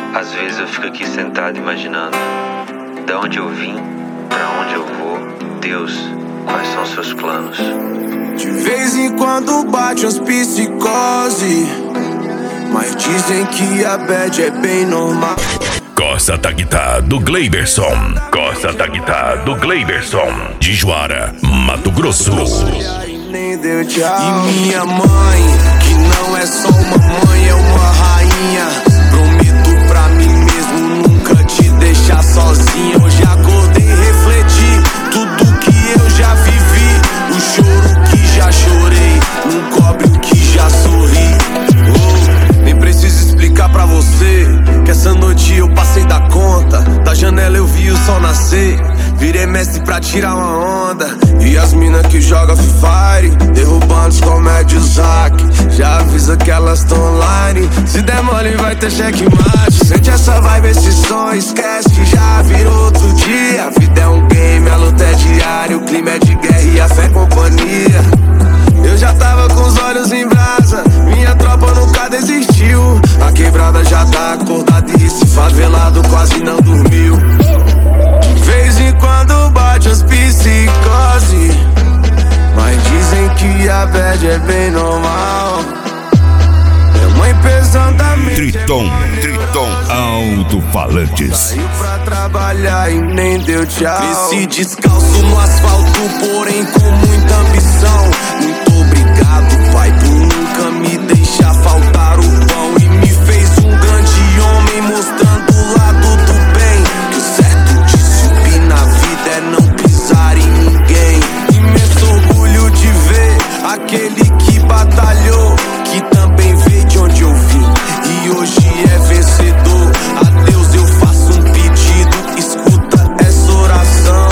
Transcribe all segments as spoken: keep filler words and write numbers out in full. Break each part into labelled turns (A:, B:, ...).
A: Às vezes eu fico aqui sentado imaginando de onde eu vim, pra onde eu vou. Deus, quais são seus planos?
B: De vez em quando bate umas psicose, mas dizem que a bad é bem normal.
C: Costa da Guitarra do Gleiberson. Costa da Guitarra do Gleiberson. De Juara, Mato Grosso.
B: Nem deu tchau. E minha mãe, que não é só uma mãe, é uma rainha. Prometo pra mim mesmo nunca te deixar sozinha. Hoje acordei e refleti tudo que eu já vivi. O choro que já chorei não cobre o que já sorri. Oh, nem preciso explicar pra você que essa noite eu passei da conta. Da janela eu vi o sol nascer. Virei mestre pra tirar uma onda. E as mina que joga Free Fire, derrubando os comédios hack. Já avisa que elas tão online. Se der mole vai ter checkmate. Sente essa vibe, esse som, esquece que já virou outro dia. A vida é um game, a luta é diária. O clima é de guerra e a fé é companhia. Eu já tava com os olhos em brasa, minha tropa nunca desistiu. A quebrada já tá acordada e esse favelado quase não dormiu. De vez em quando bate as psicose, mas dizem que a bad é bem normal. Minha mãe pesadamente
C: Triton, Triton, alto-falantes.
B: Saiu pra trabalhar e nem deu tchau. Cresci descalço no asfalto, porém com muita ambição. Muito obrigado, pai, por nunca me deixar faltar o pão. E me fez um grande homem, mostrando o lado do bem. Que o certo de subir na vida é não pisar em ninguém. Imenso orgulho de ver aquele que batalhou, que também veio de onde eu vim e hoje é vencedor. A Deus eu faço um pedido, escuta essa oração.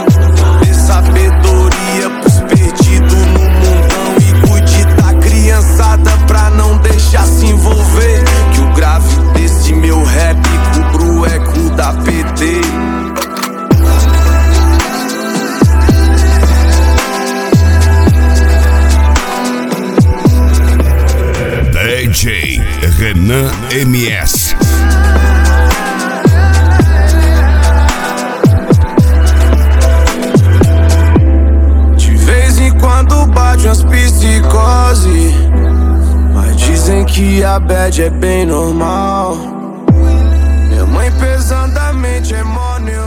B: Dê sabedoria pros perdidos no mundão e cuide da criançada pra não deixar se envolver. Que o grave desse meu rap cubra o eco da P T.
C: D J Renan M S.
B: De vez em quando bate umas psicose, mas dizem que a bad é bem normal. Minha mãe pesadamente é mó